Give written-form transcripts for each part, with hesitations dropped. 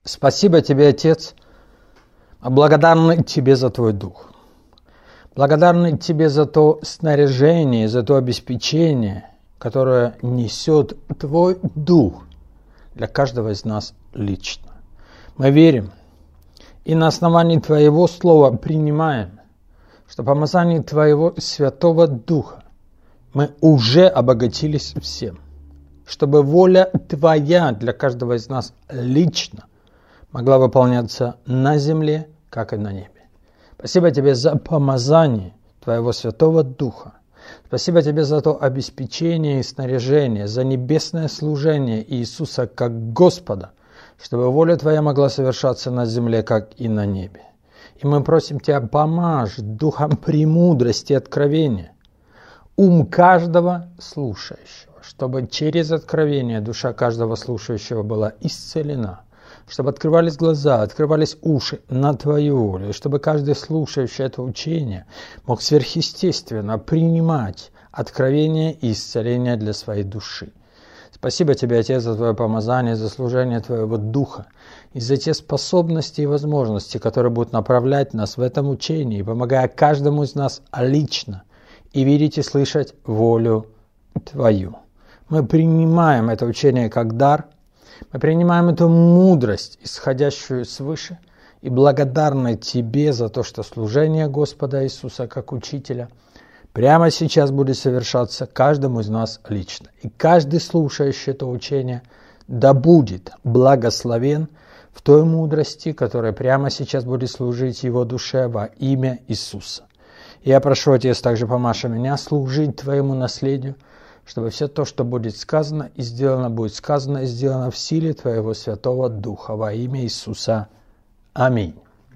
Спасибо Тебе, Отец, благодарны Тебе за Твой Дух. Благодарны Тебе за то снаряжение, за то обеспечение, которое несет Твой Дух для каждого из нас лично. Мы верим и на основании Твоего Слова принимаем, что помазание Твоего Святого Духа мы уже обогатились всем, чтобы воля Твоя для каждого из нас лично могла выполняться на земле, как и на небе. Спасибо Тебе за помазание Твоего Святого Духа. Спасибо Тебе за то обеспечение и снаряжение, за небесное служение Иисуса как Господа, чтобы воля Твоя могла совершаться на земле, как и на небе. И мы просим Тебя, помажь духом премудрости и откровения ум каждого слушающего, чтобы через откровение душа каждого слушающего была исцелена, чтобы открывались глаза, открывались уши на Твою волю, и чтобы каждый слушающий это учение мог сверхъестественно принимать откровение и исцеление для своей души. Спасибо Тебе, Отец, за Твое помазание, за служение Твоего Духа и за те способности и возможности, которые будут направлять нас в этом учении, помогая каждому из нас лично и видеть и слышать волю Твою. Мы принимаем это учение как дар, мы принимаем эту мудрость, исходящую свыше, и благодарны Тебе за то, что служение Господа Иисуса как Учителя прямо сейчас будет совершаться каждому из нас лично. И каждый слушающий это учение да будет благословен в той мудрости, которая прямо сейчас будет служить его душе во имя Иисуса. И я прошу, Отец, также помаши меня служить Твоему наследию, чтобы все то, что будет сказано и сделано, будет сказано и сделано в силе Твоего Святого Духа во имя Иисуса. Аминь.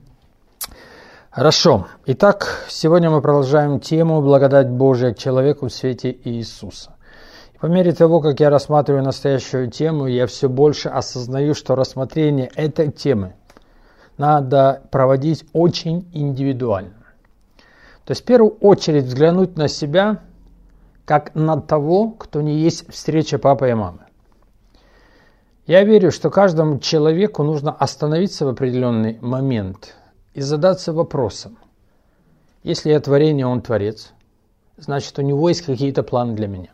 Хорошо. Итак, сегодня мы продолжаем тему «Благодать Божия к человеку в свете Иисуса». И по мере того, как я рассматриваю настоящую тему, я все больше осознаю, что рассмотрение этой темы надо проводить очень индивидуально. То есть в первую очередь взглянуть на себя как на того, кто не есть встреча папы и мамы. Я верю, что каждому человеку нужно остановиться в определенный момент и задаться вопросом. Если я творение, он творец, значит, у него есть какие-то планы для меня.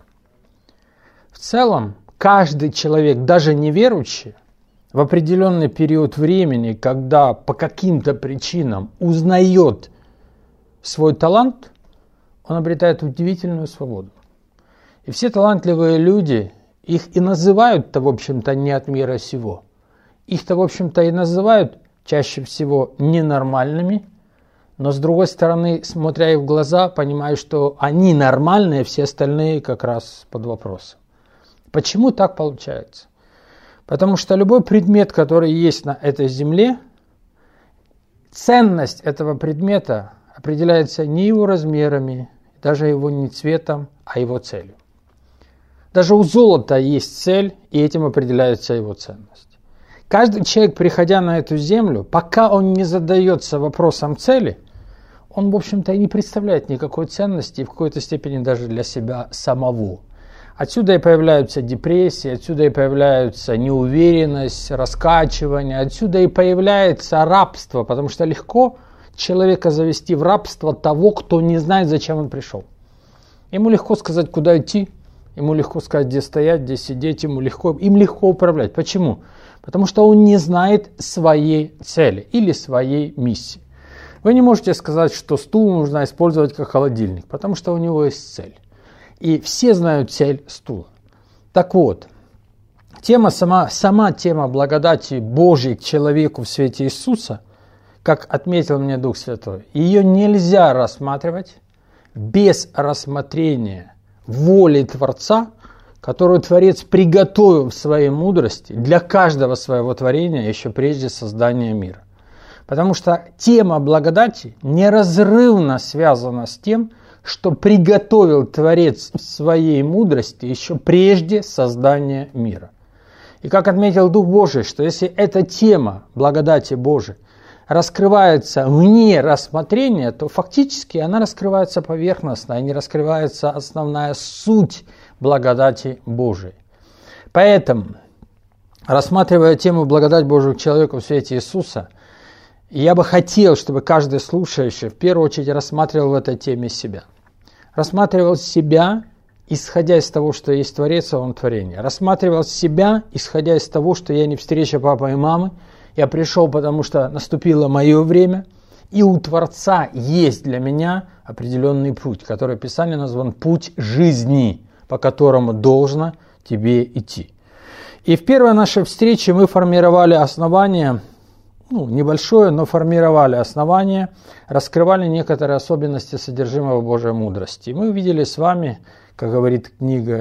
В целом, каждый человек, даже неверующий, в определенный период времени, когда по каким-то причинам узнает свой талант, он обретает удивительную свободу. И все талантливые люди, их и называют-то, в общем-то, не от мира сего. Их-то, в общем-то, и называют чаще всего ненормальными, но, с другой стороны, смотря их в глаза, понимаю, что они нормальные, все остальные как раз под вопросом. Почему так получается? Потому что любой предмет, который есть на этой земле, ценность этого предмета определяется не его размерами, даже его не цветом, а его целью. Даже у золота есть цель, и этим определяется его ценность. Каждый человек, приходя на эту землю, пока он не задается вопросом цели, он, в общем-то, и не представляет никакой ценности, и в какой-то степени даже для себя самого. Отсюда и появляются депрессии, отсюда и появляется неуверенность, раскачивание, отсюда и появляется рабство, потому что легко человека завести в рабство того, кто не знает, зачем он пришел. Ему легко сказать, куда идти, ему легко сказать, где стоять, где сидеть, им легко управлять. Почему? Потому что он не знает своей цели или своей миссии. Вы не можете сказать, что стул нужно использовать как холодильник, потому что у него есть цель. И все знают цель стула. Так вот, сама тема благодати Божьей к человеку в свете Иисуса, как отметил мне Дух Святой, ее нельзя рассматривать без рассмотрения воли Творца, которую Творец приготовил в своей мудрости для каждого своего творения еще прежде создания мира. Потому что тема благодати неразрывно связана с тем, что приготовил Творец в своей мудрости еще прежде создания мира. И как отметил Дух Божий, что если эта тема благодати Божией раскрывается вне рассмотрения, то фактически она раскрывается поверхностно, и не раскрывается основная суть благодати Божией. Поэтому рассматривая тему «Благодать Божию к человеку в свете Иисуса», я бы хотел, чтобы каждый слушающий в первую очередь рассматривал в этой теме себя. Рассматривал себя, исходя из того, что есть Творец, а Он творение. Рассматривал себя, исходя из того, что я не встреча папы и мамы, я пришел, потому что наступило мое время, и у Творца есть для меня определенный путь, который в Писании назван «путь жизни», по которому должно тебе идти. И в первой нашей встрече мы формировали основание, небольшое, но формировали основание, раскрывали некоторые особенности содержимого Божьей мудрости. Мы увидели с вами, как говорит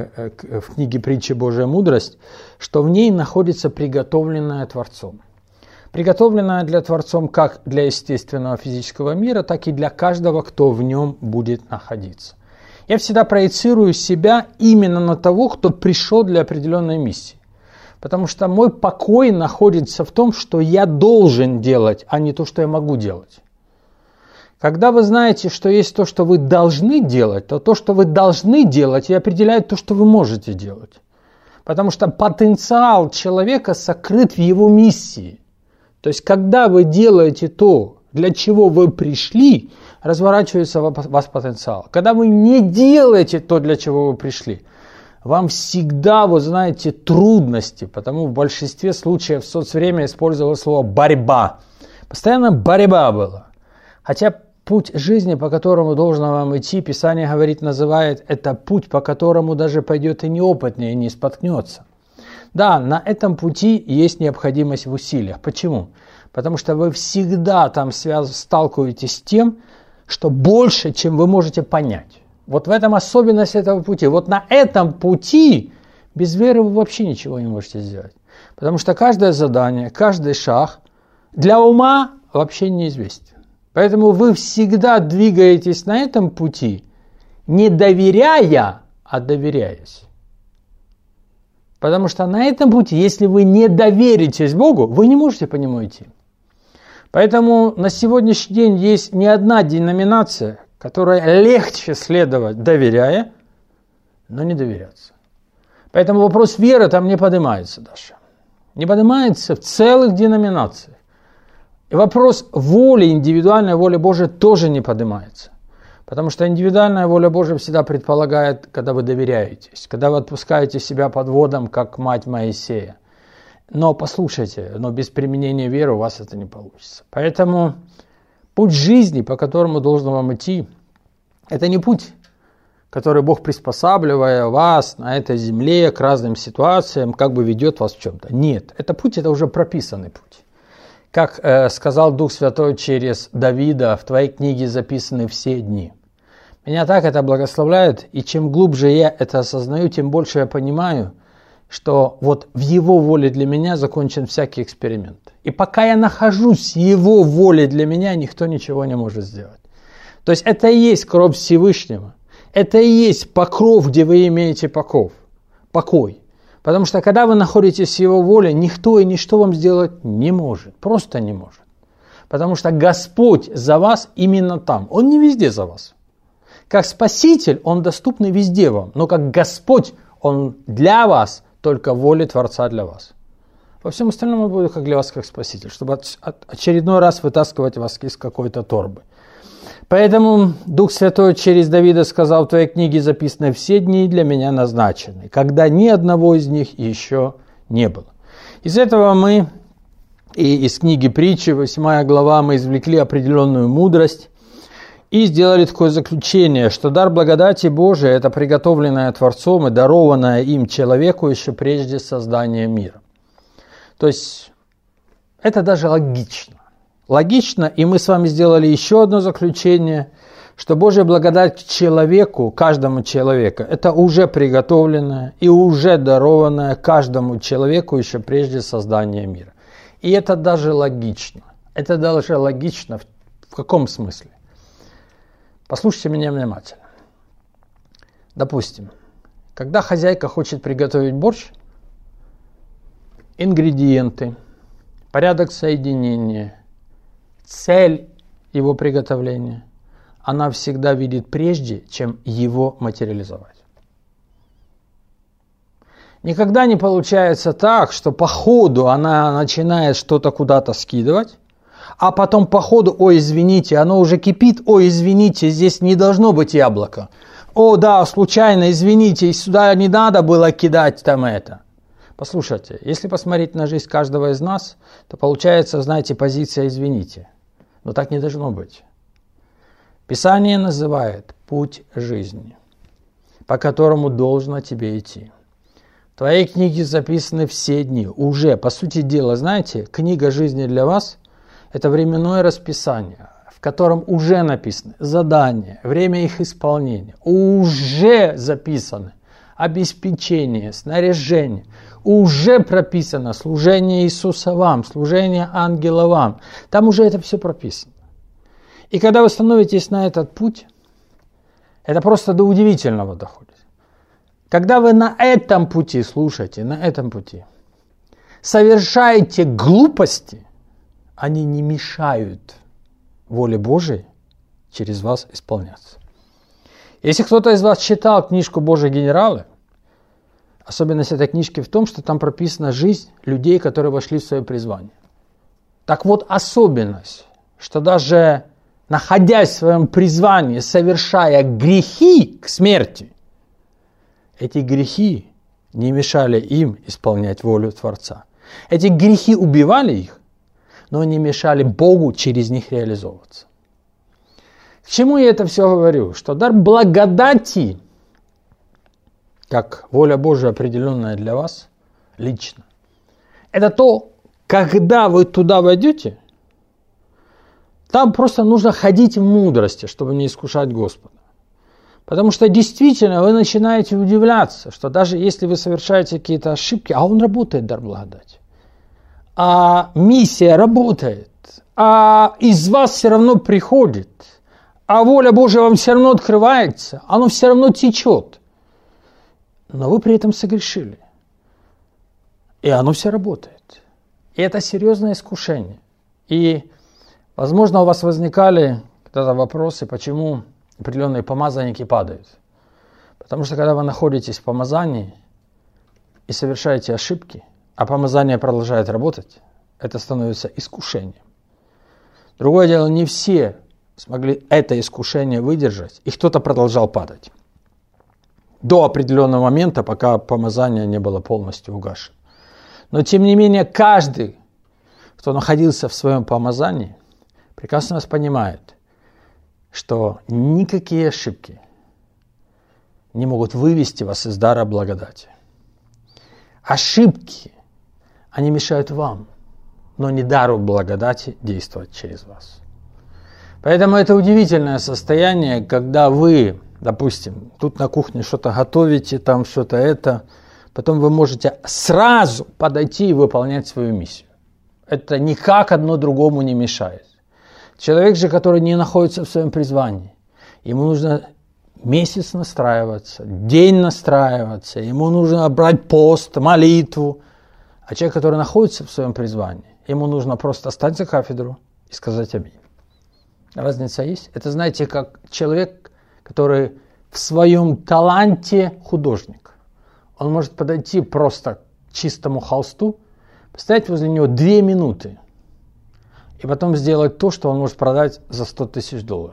в книге притчи «Божья мудрость», что в ней находится приготовленное Творцом. Приготовленное для Творцом как для естественного физического мира, так и для каждого, кто в нем будет находиться. Я всегда проецирую себя именно на того, кто пришел для определенной миссии. Потому что мой покой находится в том, что я должен делать, а не то, что я могу делать. Когда вы знаете, что есть то, что вы должны делать, то то, что вы должны делать, и определяет то, что вы можете делать. Потому что потенциал человека сокрыт в его миссии. То есть, когда вы делаете то, для чего вы пришли, разворачивается у вас потенциал. Когда вы не делаете то, для чего вы пришли, вам всегда, вы знаете, трудности, потому в большинстве случаев в соцвремя использовалось слово «борьба». Постоянно борьба была. Хотя путь жизни, по которому должно вам идти, Писание говорит, называет это путь, по которому даже пойдет и неопытный, и не споткнется. Да, на этом пути есть необходимость в усилиях. Почему? Потому что вы всегда там сталкиваетесь с тем, что больше, чем вы можете понять. Вот в этом особенность этого пути. Вот на этом пути без веры вы вообще ничего не можете сделать. Потому что каждое задание, каждый шаг для ума вообще неизвестен. Поэтому вы всегда двигаетесь на этом пути, не доверяя, а доверяясь. Потому что на этом пути, если вы не доверитесь Богу, вы не можете по нему идти. Поэтому на сегодняшний день есть не одна деноминация, которой легче следовать, доверяя, но не доверяться. Поэтому вопрос веры там не поднимается даже. Не поднимается в целых деноминациях. И вопрос воли, индивидуальной воли Божией тоже не поднимается. Потому что индивидуальная воля Божия всегда предполагает, когда вы доверяетесь, когда вы отпускаете себя под водом, как мать Моисея. Но послушайте, но без применения веры у вас это не получится. Поэтому путь жизни, по которому должен вам идти, это не путь, который Бог, приспосабливая вас на этой земле к разным ситуациям, как бы ведет вас в чем-то. Нет, это путь, это уже прописанный путь. Как сказал Дух Святой через Давида, в твоей книге записаны все дни. Меня так это благословляет, и чем глубже я это осознаю, тем больше я понимаю, что вот в Его воле для меня закончен всякий эксперимент. И пока я нахожусь в Его воле для меня, никто ничего не может сделать. То есть это и есть кровь Всевышнего. Это и есть покров, где вы имеете покой. Потому что когда вы находитесь в Его воле, никто и ничто вам сделать не может. Просто не может. Потому что Господь за вас именно там. Он не везде за вас. Как Спаситель, Он доступный везде вам. Но как Господь, Он для вас, только в воле Творца для вас. Во всем остальном Он будет как для вас, как Спаситель, чтобы очередной раз вытаскивать вас из какой-то торбы. Поэтому Дух Святой через Давида сказал, в твоей книге записаны все дни для меня назначены, когда ни одного из них еще не было. Из этого мы, и из книги притчи, 8 глава, мы извлекли определенную мудрость и сделали такое заключение, что дар благодати Божией – это приготовленное Творцом и дарованное им человеку еще прежде создания мира. То есть это даже логично. Логично, и мы с вами сделали еще одно заключение, что Божья благодать к человеку, каждому человеку, это уже приготовленное и уже дарованное каждому человеку еще прежде создания мира. И это даже логично. Это даже логично в каком смысле? Послушайте меня внимательно. Допустим, когда хозяйка хочет приготовить борщ, ингредиенты, порядок соединения, цель его приготовления, она всегда видит прежде, чем его материализовать. Никогда не получается так, что по ходу она начинает что-то куда-то скидывать, а потом по ходу, ой, извините, оно уже кипит, ой, извините, здесь не должно быть яблоко. О, да, случайно, извините, сюда не надо было кидать там это. Послушайте, если посмотреть на жизнь каждого из нас, то получается, знаете, позиция «извините». Но так не должно быть. Писание называет путь жизни, по которому должно тебе идти. В твоей книге записаны все дни. Уже, по сути дела, знаете, книга жизни для вас – это временное расписание, в котором уже написаны задания, время их исполнения, уже записаны обеспечение, снаряжение, уже прописано служение Иисуса вам, служение ангела вам. Там уже это все прописано. И когда вы становитесь на этот путь, это просто до удивительного доходит. Когда вы на этом пути, слушайте, на этом пути, совершаете глупости, они не мешают воле Божией через вас исполняться. Если кто-то из вас читал книжку «Божьи генералы», особенность этой книжки в том, что там прописана жизнь людей, которые вошли в свое призвание. Так вот, особенность, что даже находясь в своем призвании, совершая грехи к смерти, эти грехи не мешали им исполнять волю Творца. Эти грехи убивали их, но не мешали Богу через них реализовываться. К чему я это все говорю? Что дар благодати, как воля Божия, определенная для вас лично, это то, когда вы туда войдете, там просто нужно ходить в мудрости, чтобы не искушать Господа. Потому что действительно вы начинаете удивляться, что даже если вы совершаете какие-то ошибки, а он работает, дар благодати, а миссия работает, а из вас все равно приходит, а воля Божия вам все равно открывается, оно все равно течет. Но вы при этом согрешили. И оно все работает. И это серьезное искушение. И, возможно, у вас возникали когда-то вопросы, почему определенные помазанники падают. Потому что, когда вы находитесь в помазании и совершаете ошибки, а помазание продолжает работать, это становится искушением. Другое дело, не все смогли это искушение выдержать, и кто-то продолжал падать. До определенного момента, пока помазание не было полностью угашено. Но, тем не менее, каждый, кто находился в своем помазании, прекрасно понимает, что никакие ошибки не могут вывести вас из дара благодати. Ошибки, они мешают вам, но не дару благодати действовать через вас. Поэтому это удивительное состояние, когда вы, допустим, тут на кухне что-то готовите, там что-то это, потом вы можете сразу подойти и выполнять свою миссию. Это никак одно другому не мешает. Человек же, который не находится в своем призвании, ему нужно месяц настраиваться, день настраиваться, ему нужно брать пост, молитву. А человек, который находится в своем призвании, ему нужно просто стать за кафедру и сказать аминь. Разница есть? Это, знаете, как человек, который в своем таланте художник. Он может подойти просто к чистому холсту, постоять возле него 2 минуты, и потом сделать то, что он может продать за $100 000.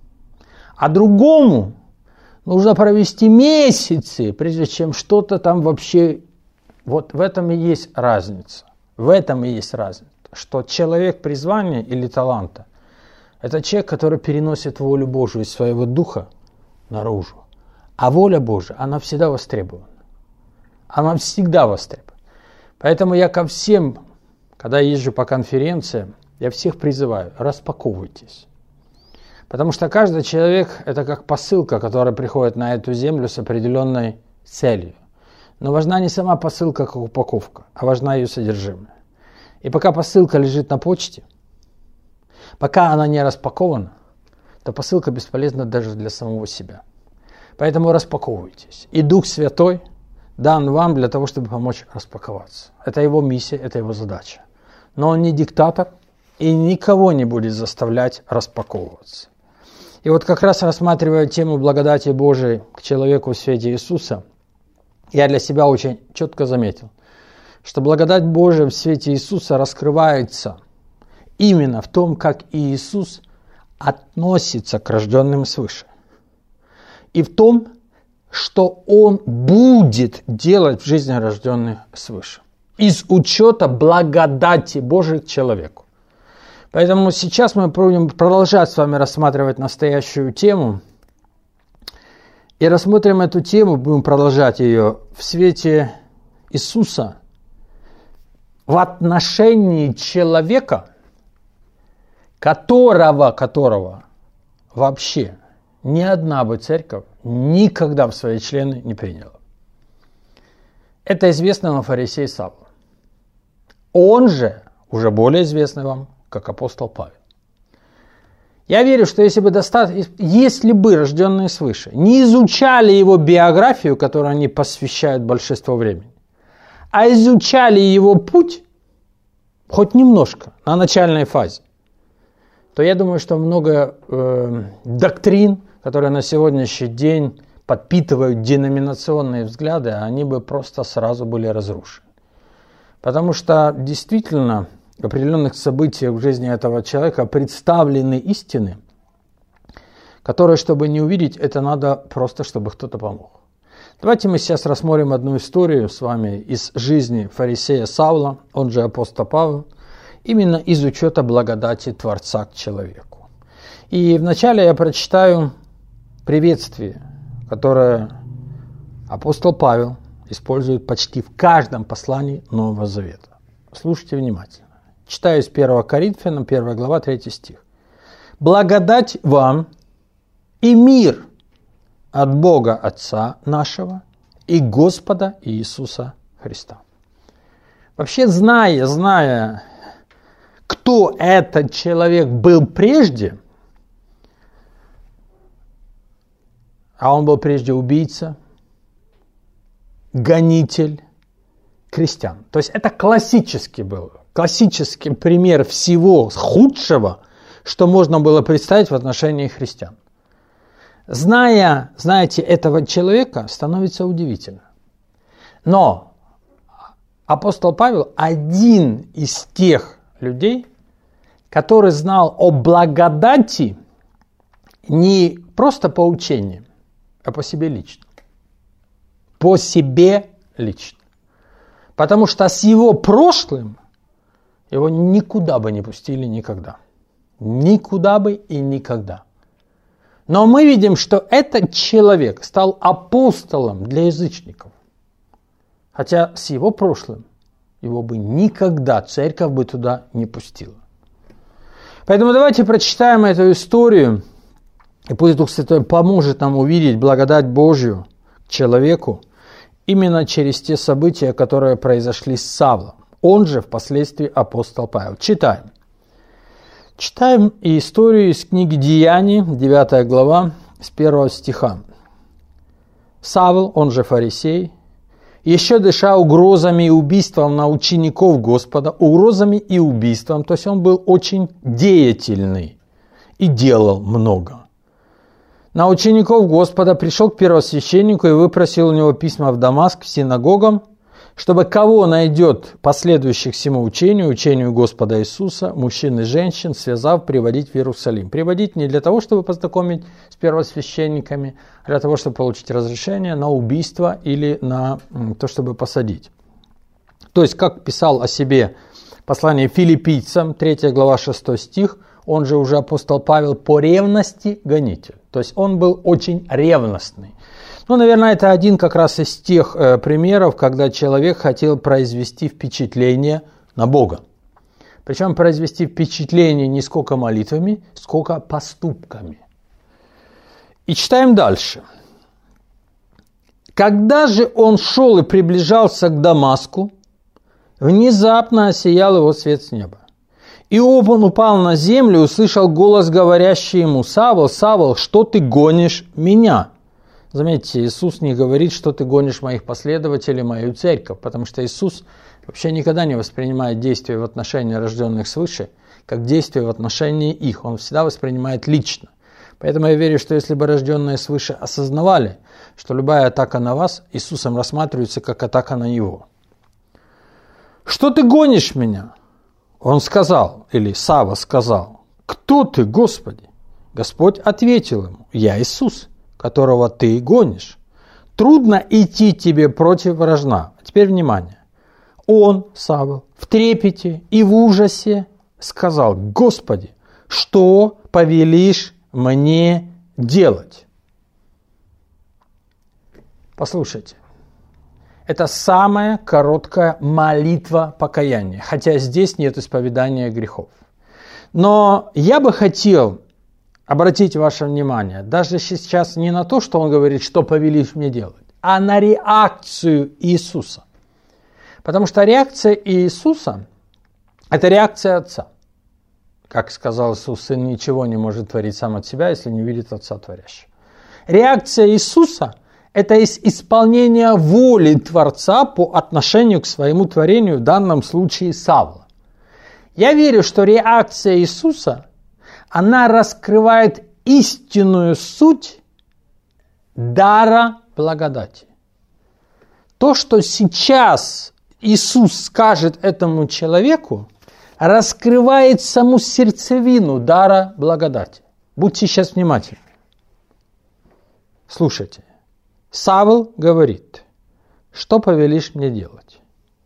А другому нужно провести месяцы, прежде чем что-то там вообще... Вот в этом и есть разница. В этом и есть разница. Что человек призвания или таланта – это человек, который переносит волю Божию из своего духа наружу. А воля Божия, она всегда востребована. Она всегда востребована. Поэтому я ко всем, когда езжу по конференциям, я всех призываю, распаковывайтесь. Потому что каждый человек – это как посылка, которая приходит на эту землю с определенной целью. Но важна не сама посылка, как упаковка, а важна ее содержимое. И пока посылка лежит на почте, пока она не распакована, то посылка бесполезна даже для самого себя. Поэтому распаковывайтесь. И Дух Святой дан вам для того, чтобы помочь распаковаться. Это его миссия, это его задача. Но он не диктатор и никого не будет заставлять распаковываться. И вот как раз рассматривая тему благодати Божией к человеку в свете Иисуса, я для себя очень четко заметил, что благодать Божия в свете Иисуса раскрывается именно в том, как Иисус относится к рожденным свыше. И в том, что Он будет делать в жизни рожденных свыше. Из учета благодати Божией к человеку. Поэтому сейчас мы будем продолжать с вами рассматривать настоящую тему. И рассмотрим эту тему, будем продолжать ее в свете Иисуса в отношении человека, которого вообще ни одна бы церковь никогда в свои члены не приняла. Это известный вам фарисей Савл. Он же уже более известный вам, как апостол Павел. Я верю, что если бы рожденные свыше не изучали его биографию, которую они посвящают большинство времени, а изучали его путь, хоть немножко, на начальной фазе, то я думаю, что много доктрин, которые на сегодняшний день подпитывают деноминационные взгляды, они бы просто сразу были разрушены. Потому что действительно в определенных событиях в жизни этого человека представлены истины, которые, чтобы не увидеть, это надо просто, чтобы кто-то помог. Давайте мы сейчас рассмотрим одну историю с вами из жизни фарисея Савла, он же апостол Павел, именно из учета благодати Творца к человеку. И вначале я прочитаю приветствие, которое апостол Павел использует почти в каждом послании Нового Завета. Слушайте внимательно. Читаю из 1 Коринфянам, 1 глава, 3 стих. «Благодать вам и мир от Бога Отца нашего и Господа Иисуса Христа». Вообще, зная, кто этот человек был прежде, а он был прежде убийца, гонитель крестьян. То есть это классический пример всего худшего, что можно было представить в отношении христиан. Знаете, этого человека становится удивительно. Но апостол Павел один из тех людей, который знал о благодати не просто по учениям, а по себе лично. По себе лично. Потому что с его прошлым его никуда бы не пустили никогда. Никуда бы и никогда. Но мы видим, что этот человек стал апостолом для язычников. Хотя с его прошлым его бы никогда церковь бы туда не пустила. Поэтому давайте прочитаем эту историю, и пусть Дух Святой поможет нам увидеть благодать Божью к человеку именно через те события, которые произошли с Савлом. Он же впоследствии апостол Павел. Читаем. Читаем историю из книги Деяний, 9 глава, с 1 стиха. Савл, он же фарисей, еще дыша угрозами и убийством на учеников Господа, угрозами и убийством, то есть он был очень деятельный и делал много. На учеников Господа пришел к первосвященнику и выпросил у него письма в Дамаск, к синагогам, чтобы кого найдет последующих всему учению Господа Иисуса, мужчин и женщин, связав, приводить в Иерусалим. Приводить не для того, чтобы познакомить с первосвященниками, а для того, чтобы получить разрешение на убийство или на то, чтобы посадить. То есть, как писал о себе послание филиппийцам, 3 глава 6 стих, он же уже апостол Павел по ревности гонитель. То есть он был очень ревностный. Ну, наверное, это один как раз из тех примеров, когда человек хотел произвести впечатление на Бога. Причем произвести впечатление не сколько молитвами, сколько поступками. И читаем дальше. Когда же он шел и приближался к Дамаску, внезапно осиял его свет с неба. И он упал на землю и услышал голос, говорящий ему: «Савл, Савл, что ты гонишь меня?» Заметьте, Иисус не говорит, что ты гонишь моих последователей, мою церковь, потому что Иисус вообще никогда не воспринимает действия в отношении рожденных свыше, как действия в отношении их. Он всегда воспринимает лично. Поэтому я верю, что если бы рожденные свыше осознавали, что любая атака на вас Иисусом рассматривается как атака на Него. «Что ты гонишь меня?» Он сказал, или Савва сказал, «Кто ты, Господи?» Господь ответил ему, «Я Иисус, которого ты гонишь. Трудно идти тебе против вражна». А теперь внимание. Он, Савва, в трепете и в ужасе сказал, «Господи, что повелишь мне делать?» Послушайте, это самая короткая молитва покаяния, хотя здесь нет исповедания грехов. Но я бы хотел обратить ваше внимание даже сейчас не на то, что он говорит, что повелишь мне делать, а на реакцию Иисуса. Потому что реакция Иисуса – это реакция Отца. Как сказал Иисус, Сын ничего не может творить сам от себя, если не видит Отца Творящего. Реакция Иисуса – это исполнение воли Творца по отношению к своему творению, в данном случае Савла. Я верю, что реакция Иисуса, она раскрывает истинную суть дара благодати. То, что сейчас Иисус скажет этому человеку, раскрывает саму сердцевину дара благодати. Будьте сейчас внимательны. Слушайте. Савл говорит, что повелишь мне делать?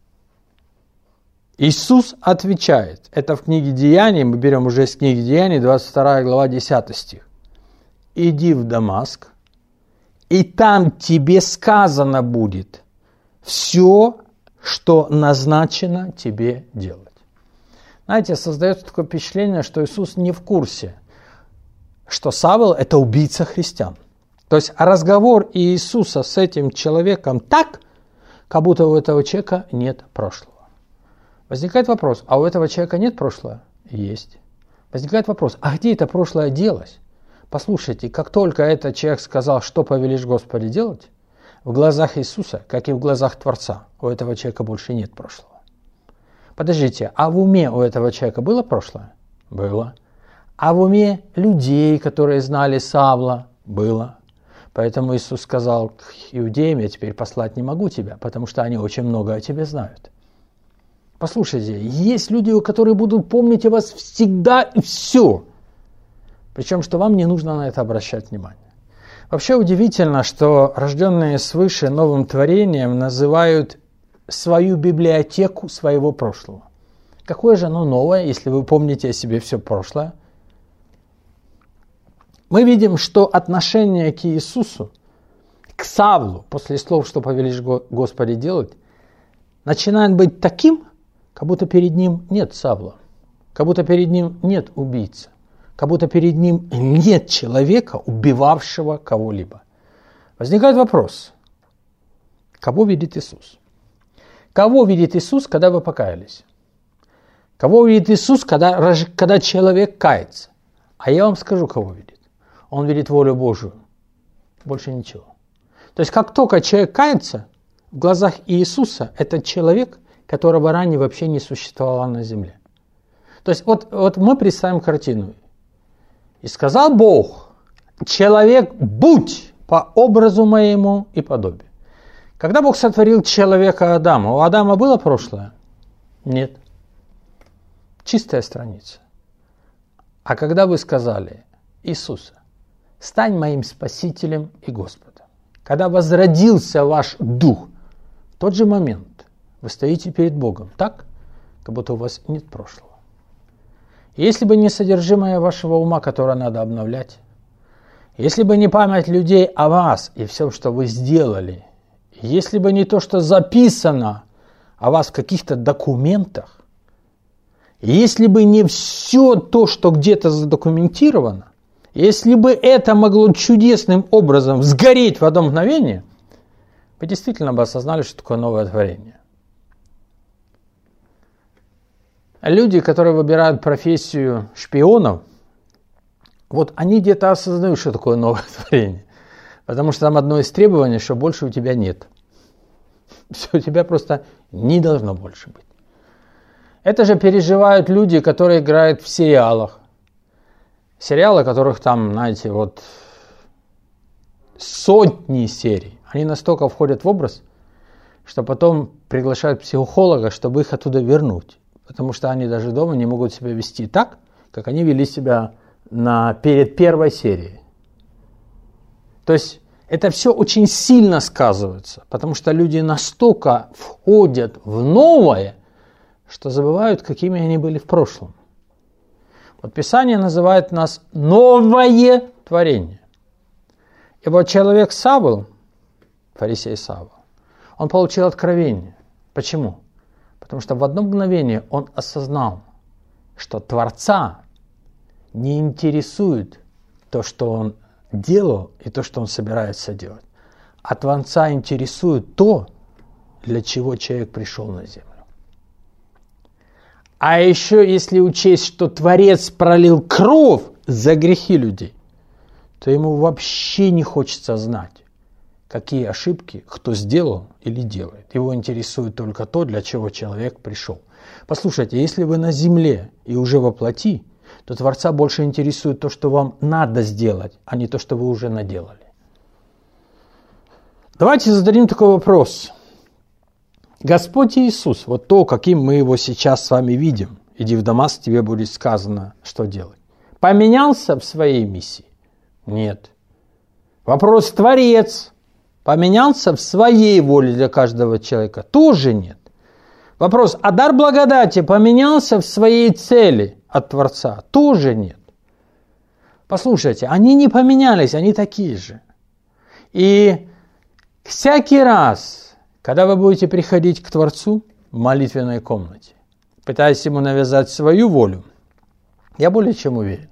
Иисус отвечает, это в книге Деяний, мы берем уже из книги Деяний, 22 глава, 10 стих. «Иди в Дамаск, и там тебе сказано будет все, что назначено тебе делать». Знаете, создается такое впечатление, что Иисус не в курсе, что Савл – это убийца христиан. То есть разговор Иисуса с этим человеком так, как будто у этого человека нет прошлого. Возникает вопрос, а у этого человека нет прошлого? Есть. Возникает вопрос, а где это прошлое делось? Послушайте, как только этот человек сказал, что повелишь Господи делать, в глазах Иисуса, как и в глазах Творца, у этого человека больше нет прошлого. Подождите, а в уме у этого человека было прошлое? Было. А в уме людей, которые знали Савла, было. Поэтому Иисус сказал к иудеям, я теперь послать не могу тебя, потому что они очень много о тебе знают. Послушайте, есть люди, которые будут помнить о вас всегда и все. Причем, что вам не нужно на это обращать внимание. Вообще удивительно, что рожденные свыше новым творением называют свою библиотеку своего прошлого. Какое же оно новое, если вы помните о себе все прошлое? Мы видим, что отношение к Иисусу, к Савлу, после слов, что повелишь Господи делать, начинает быть таким, как будто перед ним нет Савла, как будто перед ним нет убийцы, как будто перед ним нет человека, убивавшего кого-либо. Возникает вопрос, кого видит Иисус? Кого видит Иисус, когда вы покаялись? Кого видит Иисус, когда человек кается? А я вам скажу, кого видит. Он видит волю Божию. Больше ничего. То есть, как только человек кается, в глазах Иисуса это человек, которого ранее вообще не существовало на земле. То есть, вот мы представим картину. «И сказал Бог, человек, будь по образу моему и подобию». Когда Бог сотворил человека Адама, у Адама было прошлое? Нет. Чистая страница. А когда вы сказали, Иисуса, стань моим Спасителем и Господом, когда возродился ваш дух, в тот же момент вы стоите перед Богом так, как будто у вас нет прошлого. И если бы не содержимое вашего ума, которое надо обновлять, если бы не память людей о вас и всем, что вы сделали, если бы не то, что записано о вас в каких-то документах, если бы не все то, что где-то задокументировано, если бы это могло чудесным образом сгореть в одно мгновение, вы действительно бы осознали, что такое новое творение. Люди, которые выбирают профессию шпионов, вот они где-то осознают, что такое новое творение. Потому что там одно из требований, что больше у тебя нет. Все, у тебя просто не должно больше быть. Это же переживают люди, которые играют в сериалах. сериалы, которых там, знаете, вот сотни серий, они настолько входят в образ, что потом приглашают психолога, чтобы их оттуда вернуть. Потому что они даже дома не могут себя вести так, как они вели себя перед первой серией. То есть это все очень сильно сказывается, потому что люди настолько входят в новое, что забывают, какими они были в прошлом. Вот Писание называет нас новое творение. И вот человек Савл, фарисей Савл, он получил откровение. Почему? Потому что в одно мгновение он осознал, что Творца не интересует то, что он делал и то, что он собирается делать. А Творца интересует то, для чего человек пришел на землю. А еще если учесть, что Творец пролил кровь за грехи людей, то ему вообще не хочется знать, какие ошибки кто сделал или делает. Его интересует только то, для чего человек пришел. Послушайте, если вы на земле и уже во плоти, то Творца больше интересует то, что вам надо сделать, а не то, что вы уже наделали. Давайте зададим такой вопрос. Господь Иисус, вот то, каким мы его сейчас с вами видим, иди в Дамаск, тебе будет сказано, что делать. Поменялся в своей миссии? Нет. Вопрос: Творец поменялся в своей воле для каждого человека? Тоже нет. Вопрос: а дар благодати поменялся в своей цели от Творца? Тоже нет. Послушайте, они не поменялись, они такие же. И всякий раз, когда вы будете приходить к Творцу в молитвенной комнате, пытаясь ему навязать свою волю, я более чем уверен,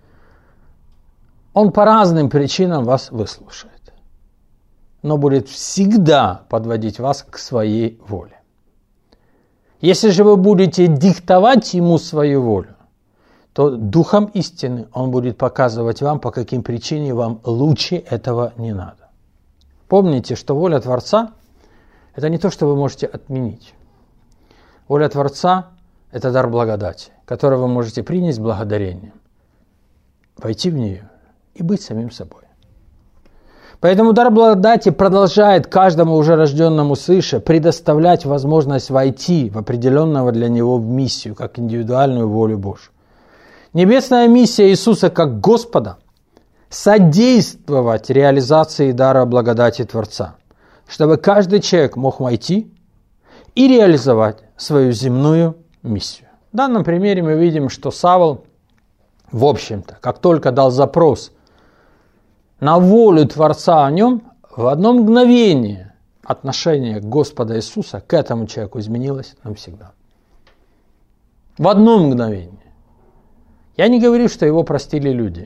он по разным причинам вас выслушает, но будет всегда подводить вас к своей воле. Если же вы будете диктовать ему свою волю, то духом истины он будет показывать вам, по каким причинам вам лучше этого не надо. Помните, что воля Творца – это не то, что вы можете отменить. Воля Творца – это дар благодати, который вы можете принять с благодарением, войти в нее и быть самим собой. Поэтому дар благодати продолжает каждому уже рожденному свыше предоставлять возможность войти в определенного для него миссию, как индивидуальную волю Божью. Небесная миссия Иисуса как Господа – содействовать реализации дара благодати Творца, чтобы каждый человек мог войти и реализовать свою земную миссию. В данном примере мы видим, что Савл, в общем-то, как только дал запрос на волю Творца о нем, в одно мгновение отношение Господа Иисуса к этому человеку изменилось навсегда. В одно мгновение. Я не говорю, что его простили люди.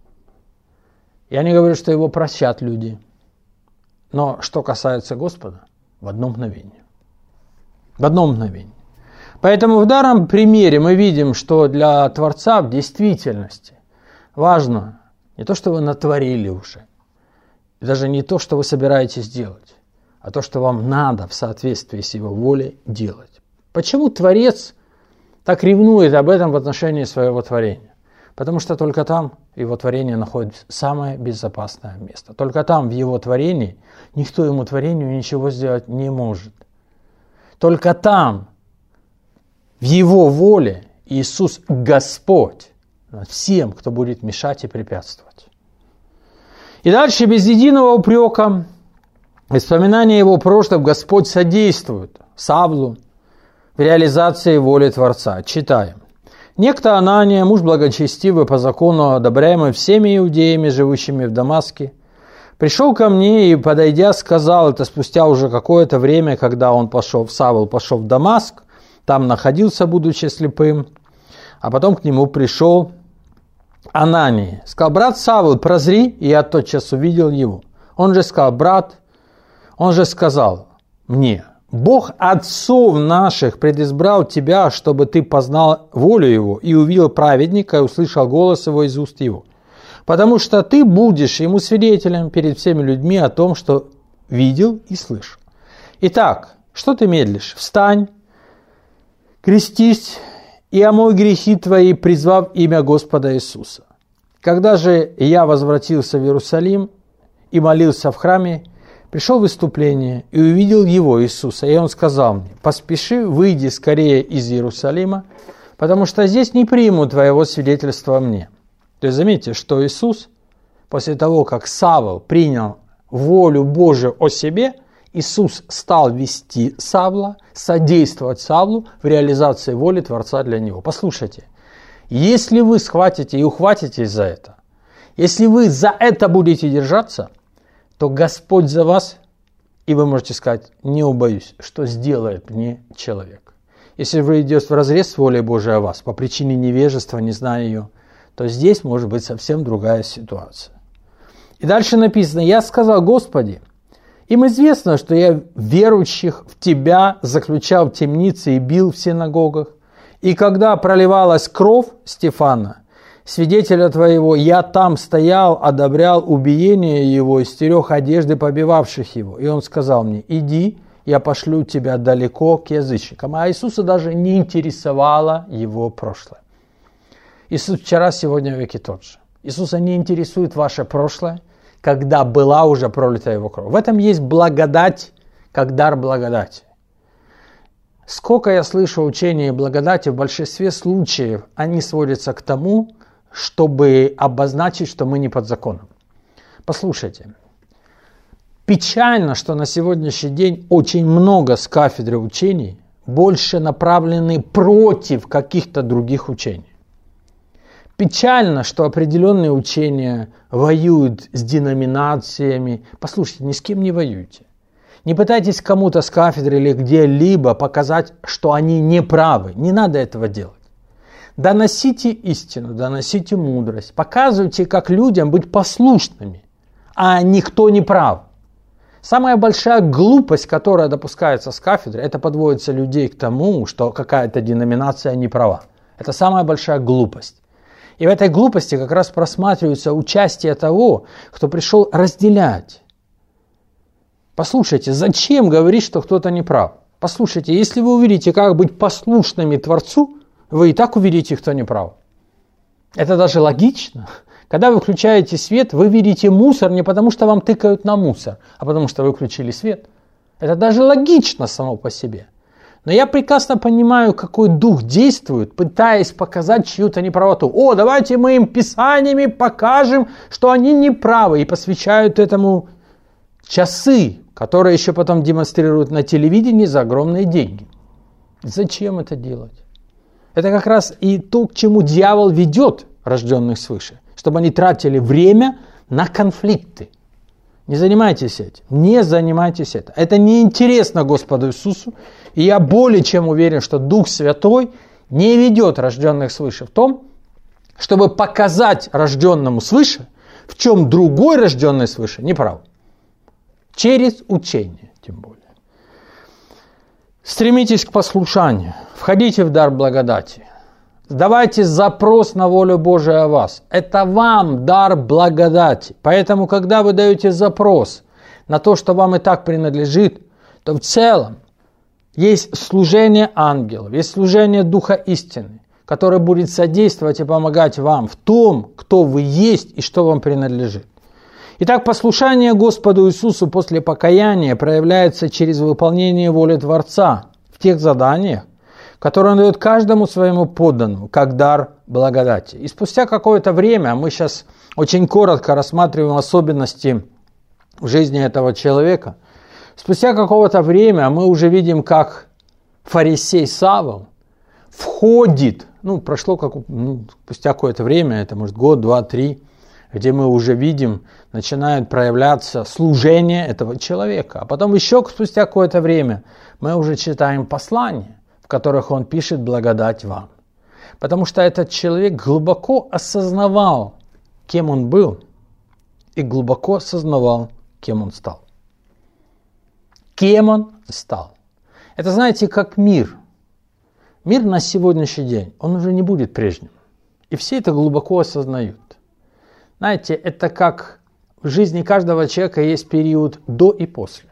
Я не говорю, что его прощат люди. Но что касается Господа, в одно мгновение. В одно мгновение. Поэтому в данном примере мы видим, что для Творца в действительности важно не то, что вы натворили уже, и даже не то, что вы собираетесь делать, а то, что вам надо в соответствии с его волей делать. Почему Творец так ревнует об этом в отношении своего творения? Потому что только там его творение находит самое безопасное место. Только там, в его творении, никто ему творению ничего сделать не может. Только там, в его воле, Иисус Господь над всем, кто будет мешать и препятствовать. И дальше, без единого упрека, вспоминание его прошлого, Господь содействует Савлу в реализации воли Творца. Читаем. «Некто Анания, муж благочестивый по закону, одобряемый всеми иудеями, живущими в Дамаске, пришел ко мне и, подойдя, сказал», это спустя уже какое-то время, когда Савл пошел в Дамаск, там находился, будучи слепым, а потом к нему пришел Анания. Сказал: брат Савл, прозри, и я тотчас увидел его. Он же сказал: брат, он же сказал мне: Бог отцов наших предизбрал тебя, чтобы ты познал волю его и увидел праведника и услышал голос его из уст его. Потому что ты будешь ему свидетелем перед всеми людьми о том, что видел и слышал. Итак, что ты медлишь? Встань, крестись и омой грехи твои, призвав имя Господа Иисуса. Когда же я возвратился в Иерусалим и молился в храме, пришел в выступление и увидел его, Иисуса, и он сказал мне: поспеши, выйди скорее из Иерусалима, потому что здесь не примут твоего свидетельства о мне. То есть заметьте, что Иисус, после того, как Савл принял волю Божию о себе, Иисус стал вести Савла, содействовать Савлу в реализации воли Творца для него. Послушайте, если вы схватите и ухватитесь за это, если вы за это будете держаться, то Господь за вас, и вы можете сказать: не убоюсь, что сделает мне человек. Если вы идете вразрез с волей Божией о вас по причине невежества, не зная ее, то здесь может быть совсем другая ситуация. И дальше написано: я сказал: Господи, им известно, что я верующих в Тебя заключал в темнице и бил в синагогах. И когда проливалась кровь Стефана, свидетеля Твоего, я там стоял, одобрял убиение его и стерег одежды побивавших его. И он сказал мне: иди, я пошлю тебя далеко к язычникам. А Иисуса даже не интересовало его прошлое. Иисус вчера, сегодня, веки тот же. Иисуса не интересует ваше прошлое, когда была уже пролита его кровь. В этом есть благодать, как дар благодати. Сколько я слышу учения благодати, в большинстве случаев они сводятся к тому, чтобы обозначить, что мы не под законом. Послушайте, печально, что на сегодняшний день очень много с кафедры учений больше направлены против каких-то других учений. Печально, что определенные учения воюют с деноминациями. Послушайте, ни с кем не воюйте. Не пытайтесь кому-то с кафедры или где-либо показать, что они не правы. Не надо этого делать. Доносите истину, доносите мудрость. Показывайте, как людям быть послушными, а никто не прав. Самая большая глупость, которая допускается с кафедры, это подводится людей к тому, что какая-то деноминация не права. Это самая большая глупость. И в этой глупости как раз просматривается участие того, кто пришел разделять. Послушайте, зачем говорить, что кто-то не прав? Послушайте, если вы увидите, как быть послушными Творцу, вы и так увидите, кто не прав. Это даже логично. Когда вы включаете свет, вы видите мусор не потому, что вам тыкают на мусор, а потому, что вы включили свет. Это даже логично само по себе. Но я прекрасно понимаю, какой дух действует, пытаясь показать чью-то неправоту. О, давайте мы им писаниями покажем, что они неправы, и посвящают этому часы, которые еще потом демонстрируют на телевидении за огромные деньги. Зачем это делать? Это как раз и то, к чему дьявол ведет рожденных свыше, чтобы они тратили время на конфликты. Не занимайтесь этим, не занимайтесь этим. Это неинтересно Господу Иисусу. И я более чем уверен, что Дух Святой не ведет рожденных свыше в том, чтобы показать рожденному свыше, в чем другой рожденный свыше не прав. Через учение, тем более. Стремитесь к послушанию, входите в дар благодати. Давайте запрос на волю Божию о вас. Это вам дар благодати. Поэтому, когда вы даете запрос на то, что вам и так принадлежит, то в целом есть служение ангелов, есть служение Духа истины, которое будет содействовать и помогать вам в том, кто вы есть и что вам принадлежит. Итак, послушание Господу Иисусу после покаяния проявляется через выполнение воли Творца в тех заданиях, которые Он дает каждому своему подданному, как дар благодати. И спустя какое-то время, мы сейчас очень коротко рассматриваем особенности в жизни этого человека, спустя какое-то время мы уже видим, как фарисей Савл входит, прошло спустя какое-то время, это может год, два, три, где мы уже видим, начинает проявляться служение этого человека. А потом еще спустя какое-то время мы уже читаем послания, в которых он пишет благодать вам. Потому что этот человек глубоко осознавал, кем он был, и глубоко осознавал, кем он стал. Кем он стал. Это, знаете, как мир. Мир на сегодняшний день, он уже не будет прежним. И все это глубоко осознают. Знаете, это как в жизни каждого человека есть период до и после.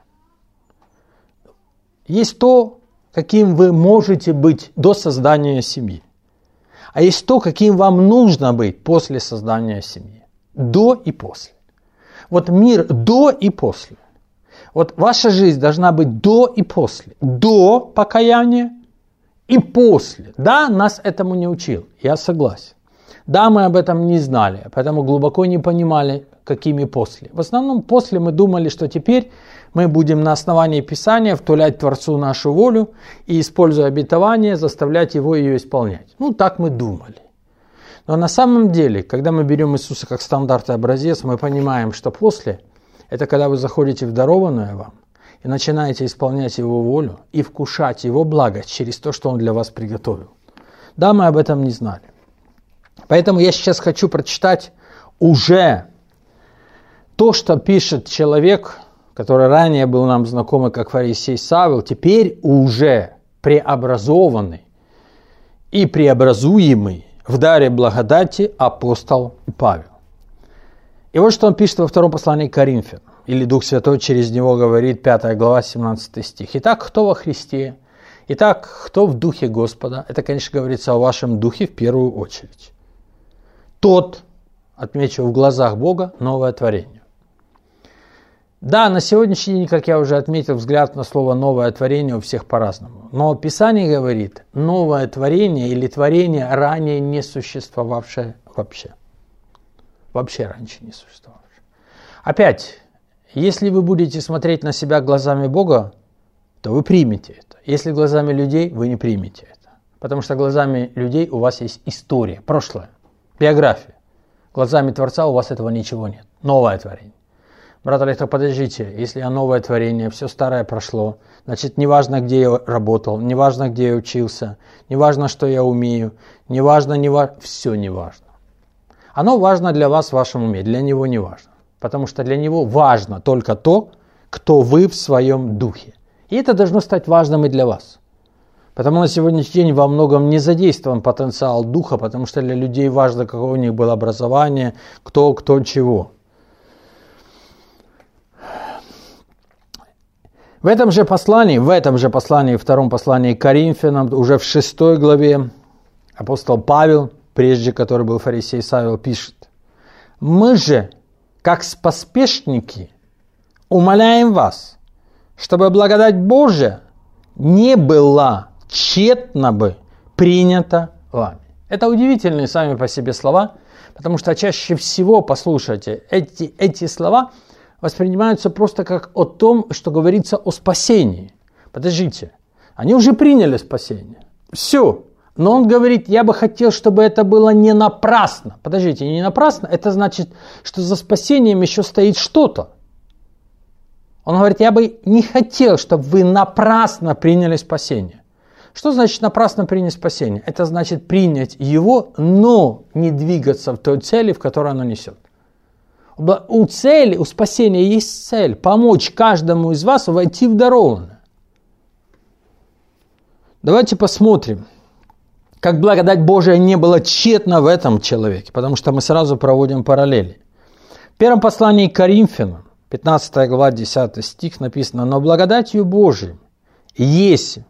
Есть то, каким вы можете быть до создания семьи. а есть то, каким вам нужно быть после создания семьи. До и после. Вот мир до и после. Вот ваша жизнь должна быть до и после. До покаяния и после. Да, нас этому не учил, я согласен. Да, мы об этом не знали, поэтому глубоко не понимали, какими после. В основном после мы думали, что теперь мы будем на основании Писания втулять Творцу нашу волю и, используя обетование, заставлять Его ее исполнять. Ну, так мы думали. Но на самом деле, когда мы берем Иисуса как стандарт и образец, мы понимаем, что после – это когда вы заходите в дарованное вам и начинаете исполнять Его волю и вкушать Его благость через то, что Он для вас приготовил. Да, мы об этом не знали. Поэтому я сейчас хочу прочитать уже то, что пишет человек, который ранее был нам знакомый как фарисей Савел, теперь уже преобразованный и преобразуемый в даре благодати апостол Павел. И вот что он пишет во втором послании к Коринфянам, или Дух Святой через него говорит, 5 глава, 17 стих. «Итак, кто во Христе? Итак, кто в Духе Господа?» Это, конечно, говорится о вашем Духе в первую очередь. «Тот, отмечу, в глазах Бога новое творение». Да, на сегодняшний день, как я уже отметил, взгляд на слово «новое творение» у всех по-разному. Но Писание говорит «новое творение» или творение, ранее не существовавшее вообще. Вообще раньше не существовавшее. Опять, если вы будете смотреть на себя глазами Бога, то вы примете это. Если глазами людей, вы не примете это. Потому что глазами людей у вас есть история, прошлое, биография. Глазами Творца у вас этого ничего нет. Новое творение. Брат Олег, подождите, если я новое творение, все старое прошло, значит, неважно, где я работал, неважно, где я учился, неважно, что я умею, все неважно. Оно важно для вас в вашем уме, для него не важно. Потому что для него важно только то, кто вы в своем духе. И это должно стать важным и для вас. Потому на сегодняшний день во многом не задействован потенциал духа, потому что для людей важно, какое у них было образование, кто чего. В этом же послании, втором послании к Коринфянам, уже в 6 главе, апостол Павел, прежде который был фарисей Савел, пишет: «Мы же, как споспешники, умоляем вас, чтобы благодать Божия не была тщетно бы принята вами». Это удивительные сами по себе слова, потому что чаще всего, послушайте, эти слова воспринимаются просто как о том, что говорится о спасении. Подождите, они уже приняли спасение. Все. Но он говорит, я бы хотел, чтобы это было не напрасно. Подождите, не напрасно, это значит, что за спасением еще стоит что-то. Он говорит, я бы не хотел, чтобы вы напрасно приняли спасение. Что значит напрасно принять спасение? Это значит принять его, но не двигаться в той цели, в которой оно несет. У спасения есть цель – помочь каждому из вас войти в дарованное. Давайте посмотрим, как благодать Божия не была тщетна в этом человеке, потому что мы сразу проводим параллели. В первом послании к Коринфянам, 15 глава, 10 стих написано: «Но благодатью Божией есть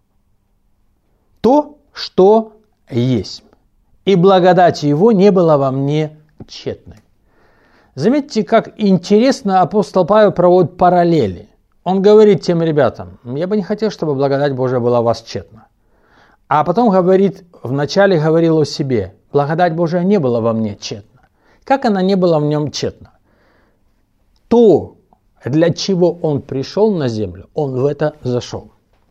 то, что есть, и благодать Его не была во мне тщетной». Заметьте, как интересно апостол Павел проводит параллели. Он говорит тем ребятам: я бы не хотел, чтобы благодать Божия была у вас тщетна. А потом говорит, вначале говорил о себе: благодать Божия не была во мне тщетна. Как она не была в нем тщетна? То, для чего он пришел на землю, он в это зашел.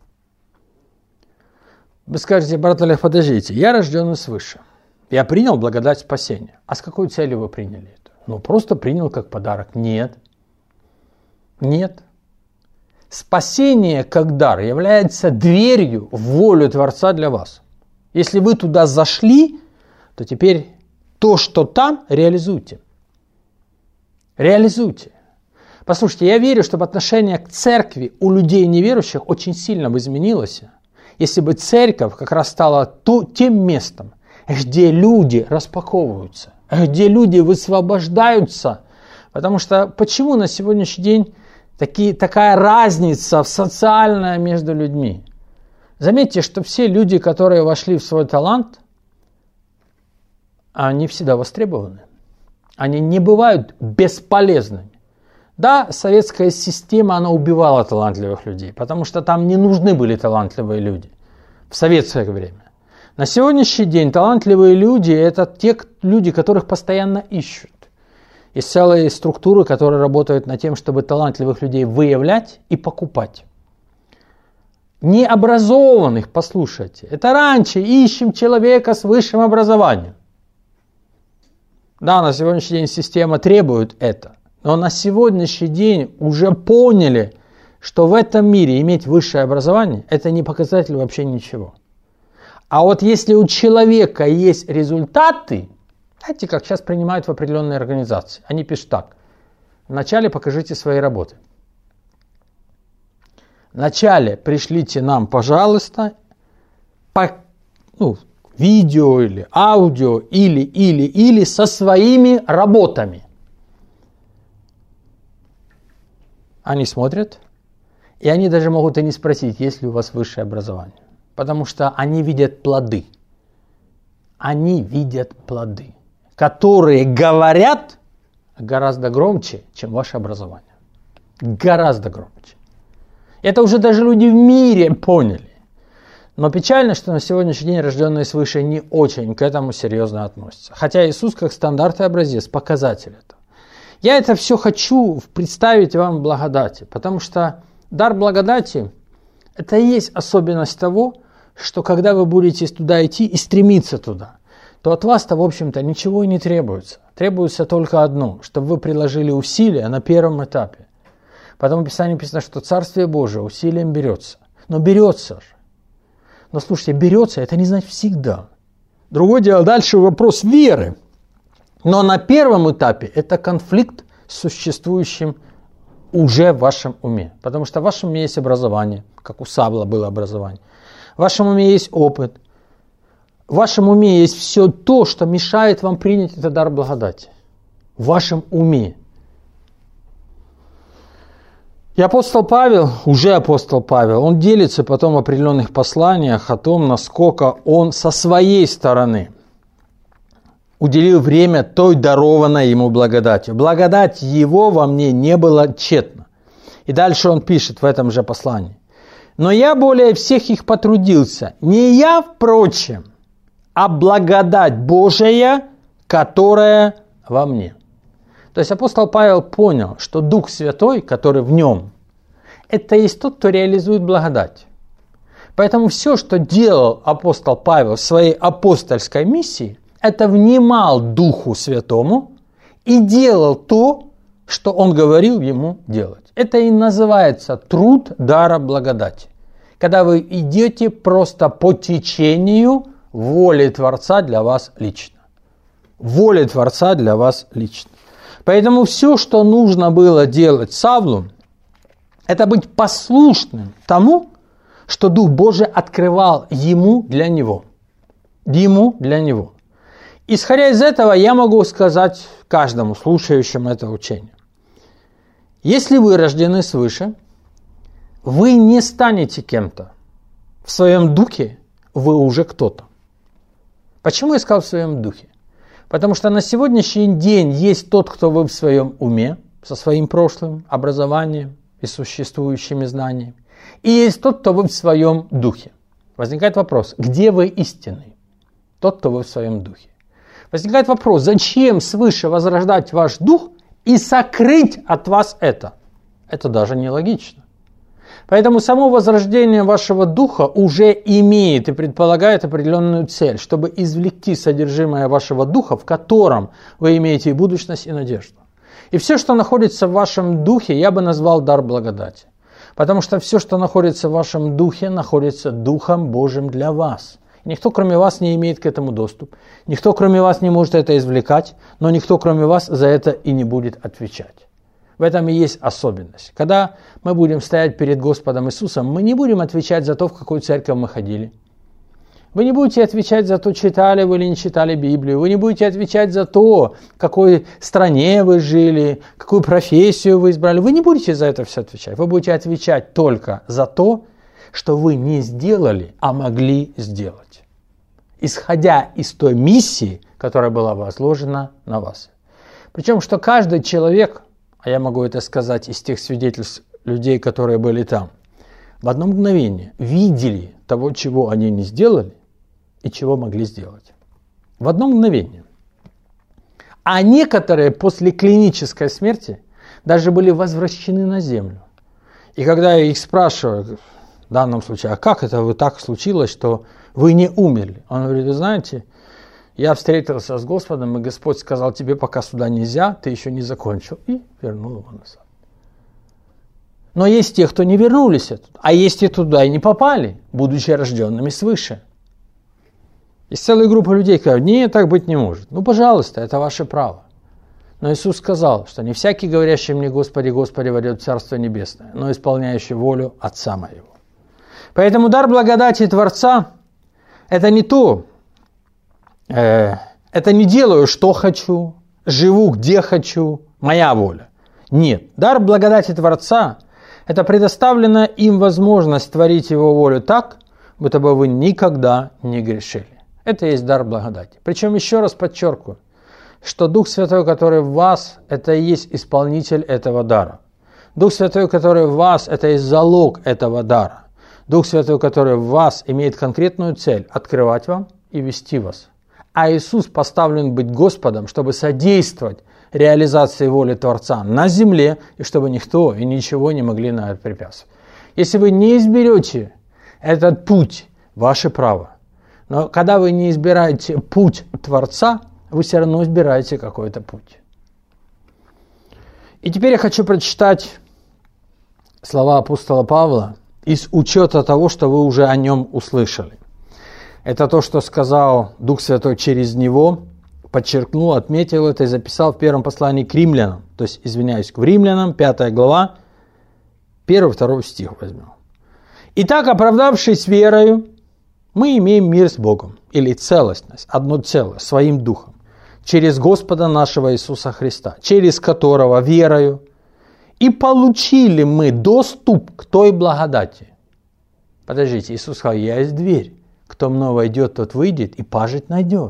Вы скажете: брат Олег, подождите, я рожденный свыше. Я принял благодать спасения. А с какой целью вы приняли это? Ну, просто принял как подарок. Нет. Нет. Спасение как дар является дверью в волю Творца для вас. Если вы туда зашли, то теперь то, что там, реализуйте. Реализуйте. Послушайте, я верю, что отношение к церкви у людей неверующих очень сильно бы изменилось, если бы церковь как раз стала тем местом, где люди распаковываются, где люди высвобождаются. Потому что почему на сегодняшний день такая разница социальная между людьми? Заметьте, что все люди, которые вошли в свой талант, они всегда востребованы. Они не бывают бесполезными. Да, советская система, она убивала талантливых людей, потому что там не нужны были талантливые люди в советское время. На сегодняшний день талантливые люди – это те люди, которых постоянно ищут. Есть целые структуры, которые работают над тем, чтобы талантливых людей выявлять и покупать. Необразованных, послушайте, это раньше ищем человека с высшим образованием. Да, на сегодняшний день система требует это. Но на сегодняшний день уже поняли, что в этом мире иметь высшее образование – это не показатель вообще ничего. А вот если у человека есть результаты, знаете, как сейчас принимают в определенные организации. Они пишут так: вначале покажите свои работы. Вначале пришлите нам, пожалуйста, видео или аудио или со своими работами. Они смотрят, и они даже могут и не спросить, есть ли у вас высшее образование. Потому что они видят плоды. Они видят плоды, которые говорят гораздо громче, чем ваше образование. Гораздо громче. Это уже даже люди в мире поняли. Но печально, что на сегодняшний день рожденные свыше не очень к этому серьезно относятся. Хотя Иисус как стандарт и образец, показатель этого. Я это все хочу представить вам в благодати, потому что дар благодати – это и есть особенность того, что когда вы будете туда идти и стремиться туда, то от вас-то, в общем-то, ничего и не требуется. Требуется только одно, чтобы вы приложили усилия на первом этапе. Потом в Писании написано, что Царствие Божие усилием берется. Но берется же. Но слушайте, берется, это не значит всегда. Другое дело, дальше вопрос веры. Но на первом этапе это конфликт с существующим уже в вашем уме. Потому что в вашем уме есть образование, как у Савла было образование. В вашем уме есть опыт. В вашем уме есть все то, что мешает вам принять этот дар благодати. В вашем уме. И апостол Павел, он делится потом в определенных посланиях о том, насколько он со своей стороны уделил время той дарованной ему благодатью. Благодать его во мне не была тщетна. И дальше он пишет в этом же послании. Но я более всех их потрудился. Не я, впрочем, а благодать Божия, которая во мне. То есть апостол Павел понял, что Дух Святой, который в нем, это есть тот, кто реализует благодать. Поэтому все, что делал апостол Павел в своей апостольской миссии, это внимал Духу Святому и делал то, что он говорил ему делать. Это и называется труд дара благодати. Когда вы идете просто по течению воли Творца для вас лично. Воли Творца для вас лично. Поэтому все, что нужно было делать Савлу, это быть послушным тому, что Дух Божий открывал ему для него. Ему для него. Исходя из этого, я могу сказать каждому слушающему это учение. Если вы рождены свыше, вы не станете кем-то. В своем духе вы уже кто-то. Почему я сказал в своем духе? Потому что на сегодняшний день есть тот, кто вы в своем уме, со своим прошлым, образованием и существующими знаниями. И есть тот, кто вы в своем духе. Возникает вопрос, где вы истинный? Тот, кто вы в своем духе. Возникает вопрос, зачем свыше возрождать ваш дух и сокрыть от вас это? Это даже нелогично. Поэтому само возрождение вашего духа уже имеет и предполагает определенную цель, чтобы извлекти содержимое вашего духа, в котором вы имеете и будущность, и надежду. И все, что находится в вашем духе, я бы назвал дар благодати. Потому что все, что находится в вашем духе, находится Духом Божьим для вас. Никто, кроме вас, не имеет к этому доступ. Никто, кроме вас, не может это извлекать, но никто, кроме вас, за это и не будет отвечать. В этом и есть особенность. Когда мы будем стоять перед Господом Иисусом, мы не будем отвечать за то, в какую церковь мы ходили. Вы не будете отвечать за то, читали вы или не читали Библию. Вы не будете отвечать за то, в какой стране вы жили, какую профессию вы избрали. Вы не будете за это все отвечать. Вы будете отвечать только за то, что вы не сделали, а могли сделать. Исходя из той миссии, которая была возложена на вас. Причем, что каждый человек, а я могу это сказать из тех свидетельств людей, которые были там, в одно мгновение видели того, чего они не сделали и чего могли сделать. В одно мгновение. А некоторые после клинической смерти даже были возвращены на землю. И когда я их спрашиваю, в данном случае, а как это так случилось, что вы не умерли? Он говорит, вы знаете, я встретился с Господом, и Господь сказал, тебе пока сюда нельзя, ты еще не закончил, и вернул его назад. Но есть те, кто не вернулись оттуда, а есть и туда и не попали, будучи рожденными свыше. Есть целая группа людей, которые говорят, нет, так быть не может. Ну, пожалуйста, это ваше право. Но Иисус сказал, что не всякий, говорящий мне, Господи, Господи, войдет в Царство Небесное, но исполняющий волю Отца Моего. Поэтому дар благодати Творца – это не то, это не делаю, что хочу, живу, где хочу, моя воля. Нет, дар благодати Творца – это предоставленная им возможность творить Его волю так, будто бы вы никогда не грешили. Это и есть дар благодати. Причем еще раз подчеркиваю, что Дух Святой, который в вас, это и есть исполнитель этого дара. Дух Святой, который в вас, это и есть залог этого дара. Дух Святой, который в вас, имеет конкретную цель – открывать вам и вести вас. А Иисус поставлен быть Господом, чтобы содействовать реализации воли Творца на земле, и чтобы никто и ничего не могли на это препятствовать. Если вы не изберете этот путь, ваше право. Но когда вы не избираете путь Творца, вы все равно избираете какой-то путь. И теперь я хочу прочитать слова апостола Павла из учета того, что вы уже о нем услышали. Это то, что сказал Дух Святой через него, подчеркнул, отметил это и записал в первом послании к римлянам. То есть, извиняюсь, к римлянам, 5 глава, 1-2 стих возьмем. «Итак, оправдавшись верою, мы имеем мир с Богом, или целостность, одно целое, своим духом, через Господа нашего Иисуса Христа, через которого верою и получили мы доступ к той благодати». Подождите, Иисус сказал, я есть дверь. Кто мной войдет, тот выйдет и пажить найдет.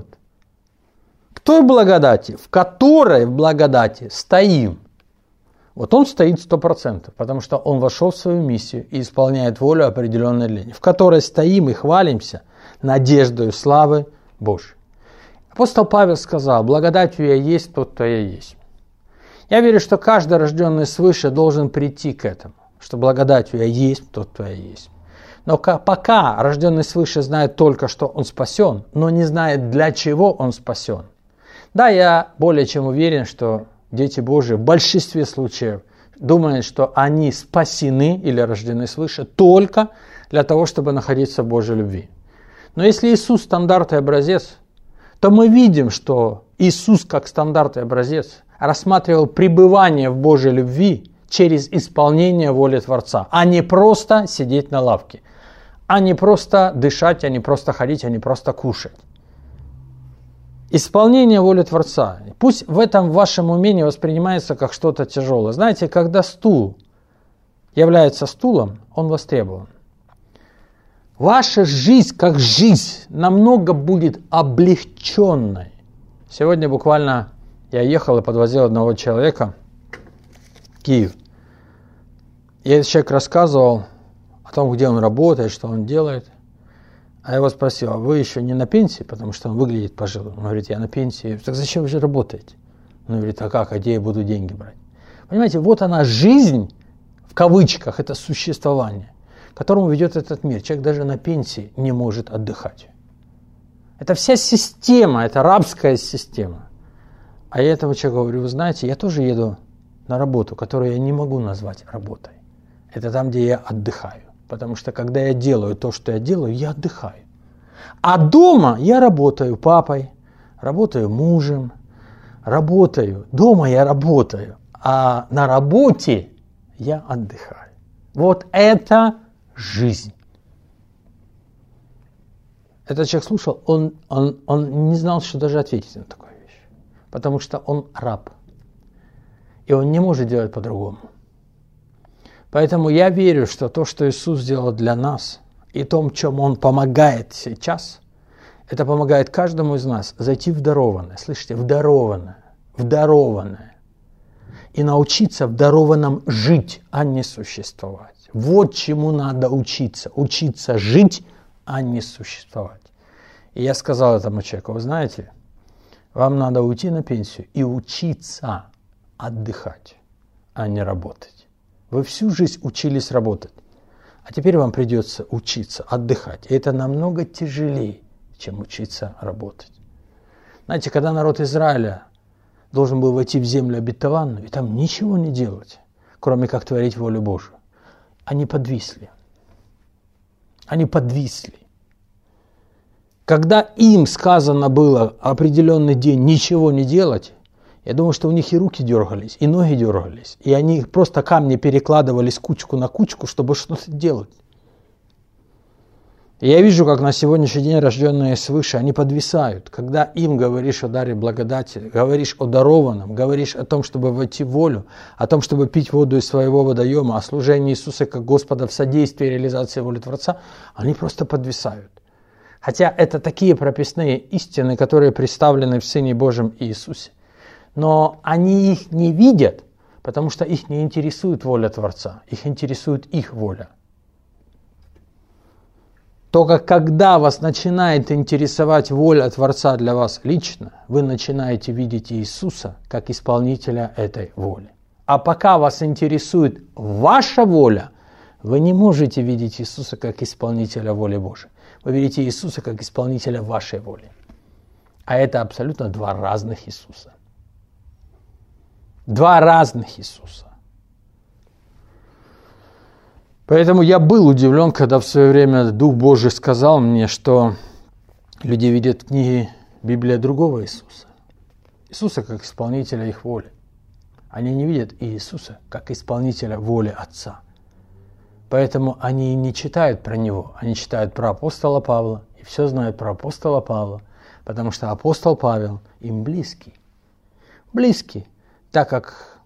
К той благодати, в которой в благодати стоим. Вот он стоит 100%, потому что он вошел в свою миссию и исполняет волю определенной длины, в которой стоим и хвалимся надеждою славы Божьей. Апостол Павел сказал, благодатью я есть тот, кто я есть. Я верю, что каждый рожденный свыше должен прийти к этому, что благодатью я есть тот, кто я есть. Но пока рожденный свыше знает только, что он спасен, но не знает, для чего он спасен. Да, я более чем уверен, что дети Божьи в большинстве случаев думают, что они спасены или рождены свыше только для того, чтобы находиться в Божьей любви. Но если Иисус стандарт и образец, то мы видим, что Иисус как стандарт и образец рассматривал пребывание в Божьей любви через исполнение воли Творца, а не просто сидеть на лавке, а не просто дышать, а не просто ходить, а не просто кушать. Исполнение воли Творца. Пусть в этом вашем уме не воспринимается как что-то тяжелое. Знаете, когда стул является стулом, он востребован. Ваша жизнь, как жизнь, намного будет облегченной. Сегодня буквально я ехал и подвозил одного человека в Киев. И этот человек рассказывал о том, где он работает, что он делает. А я его спросил, а вы еще не на пенсии? Потому что он выглядит пожилым. Он говорит, я на пенсии. Так зачем вы же работаете? Он говорит, а как, а где я буду деньги брать? Понимаете, вот она жизнь, в кавычках, это существование, к которому ведет этот мир. Человек даже на пенсии не может отдыхать. Это вся система, это рабская система. А я этому человеку говорю, вы знаете, я тоже еду на работу, которую я не могу назвать работой. Это там, где я отдыхаю. Потому что когда я делаю то, что я делаю, я отдыхаю. А дома я работаю папой, работаю мужем, работаю. Дома я работаю, а на работе я отдыхаю. Вот это жизнь. Этот человек слушал, он не знал, что даже ответить на такую вещь. Потому что он раб. И он не может делать по-другому. Поэтому я верю, что то, что Иисус сделал для нас, и том, чем Он помогает сейчас, Это помогает каждому из нас зайти в дарованное. Слышите, в дарованное. В дарованное. И научиться в дарованном жить, а не существовать. Вот чему надо учиться. Учиться жить, а не существовать. И я сказал этому человеку, вы знаете, вам надо уйти на пенсию и учиться отдыхать, а не работать. Вы всю жизнь учились работать, а теперь вам придется учиться отдыхать. И это намного тяжелее, чем учиться работать. Знаете, когда народ Израиля должен был войти в землю обетованную и там ничего не делать, кроме как творить волю Божию, они подвисли. Они подвисли. Когда им сказано было определенный день ничего не делать, я думаю, что у них и руки дергались, и ноги дергались, и они просто камни перекладывали с кучку на кучку, чтобы что-то делать. И я вижу, как на сегодняшний день рожденные свыше, они подвисают. Когда им говоришь о даре благодати, говоришь о дарованном, говоришь о том, чтобы войти в волю, о том, чтобы пить воду из своего водоема, о служении Иисуса как Господа в содействии реализации воли Творца, они просто подвисают. Хотя это такие прописные истины, которые представлены в Сыне Божьем Иисусе. Но они их не видят, потому что их не интересует воля Творца, их интересует их воля. Только когда вас начинает интересовать воля Творца для вас лично, вы начинаете видеть Иисуса как исполнителя этой воли. А пока вас интересует ваша воля, вы не можете видеть Иисуса как исполнителя воли Божией. Вы видите Иисуса как исполнителя вашей воли. А это абсолютно два разных Иисуса. Два разных Иисуса. Поэтому я был удивлен, когда в свое время Дух Божий сказал мне, что люди видят в книге Библия другого Иисуса. Иисуса как исполнителя их воли. Они не видят Иисуса как исполнителя воли Отца. Поэтому они не читают про Него, они читают про апостола Павла и все знают про апостола Павла, потому что апостол Павел им близкий. Близкий, так как.